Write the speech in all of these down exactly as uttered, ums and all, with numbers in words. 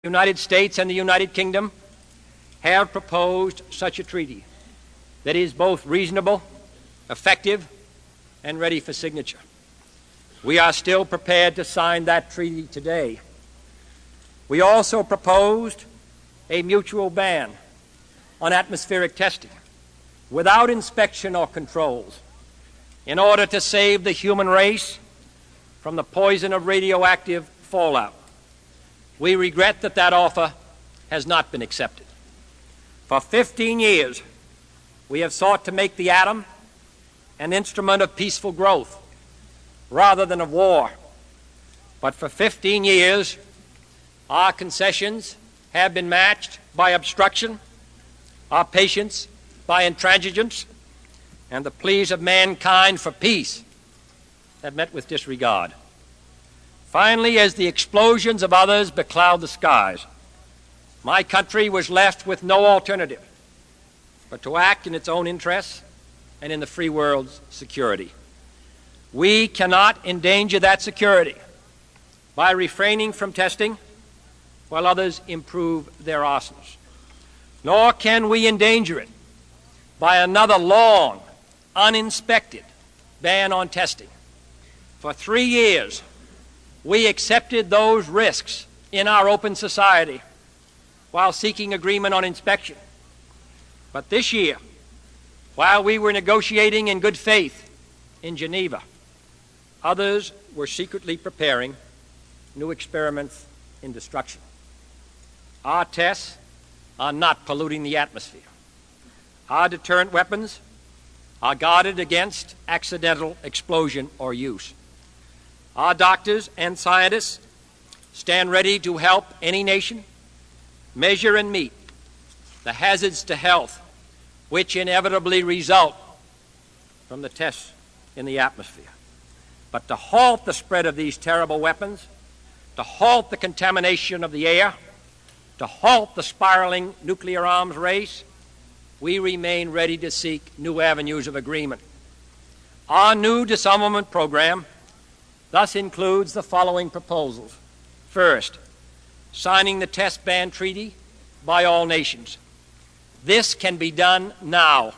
The United States and the United Kingdom have proposed such a treaty that is both reasonable, effective, and ready for signature. We are still prepared to sign that treaty today. We also proposed a mutual ban on atmospheric testing without inspection or controls in order to save the human race from the poison of radioactive fallout. We regret that that offer has not been accepted. For fifteen years, we have sought to make the atom an instrument of peaceful growth rather than of war. But for fifteen years, our concessions have been matched by obstruction, our patience by intransigence, and the pleas of mankind for peace have met with disregard. Finally, as the explosions of others becloud the skies, my country was left with no alternative but to act in its own interests and in the free world's security. We cannot endanger that security by refraining from testing while others improve their arsenals. Nor can we endanger it by another long, uninspected ban on testing. For three years, we accepted those risks in our open society while seeking agreement on inspection. But this year, while we were negotiating in good faith in Geneva, others were secretly preparing new experiments in destruction. Our tests are not polluting the atmosphere. Our deterrent weapons are guarded against accidental explosion or use. Our doctors and scientists stand ready to help any nation measure and meet the hazards to health which inevitably result from the tests in the atmosphere. But to halt the spread of these terrible weapons, to halt the contamination of the air, to halt the spiraling nuclear arms race, we remain ready to seek new avenues of agreement. Our new disarmament program thus includes the following proposals. First, signing the test ban treaty by all nations. This can be done now.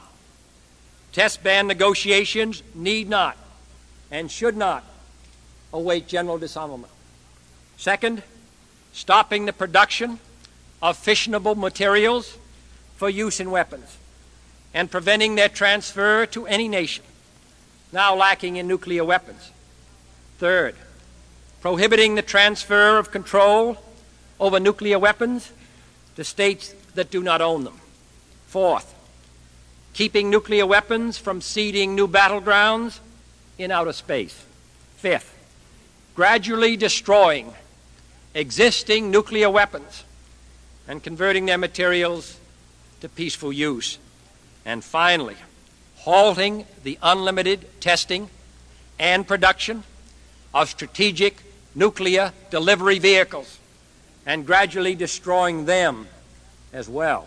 Test ban negotiations need not and should not await general disarmament. Second, stopping the production of fissionable materials for use in weapons and preventing their transfer to any nation now lacking in nuclear weapons. Third, prohibiting the transfer of control over nuclear weapons to states that do not own them. Fourth, keeping nuclear weapons from seeding new battlegrounds in outer space. Fifth, gradually destroying existing nuclear weapons and converting their materials to peaceful use. And finally, halting the unlimited testing and production of strategic nuclear delivery vehicles and gradually destroying them as well.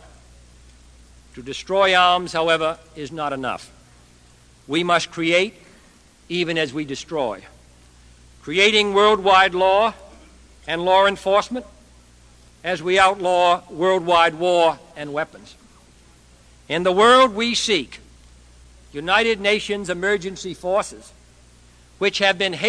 To destroy arms, however, is not enough. We must create even as we destroy. Creating worldwide law and law enforcement as we outlaw worldwide war and weapons. In the world we seek, United Nations emergency forces, which have been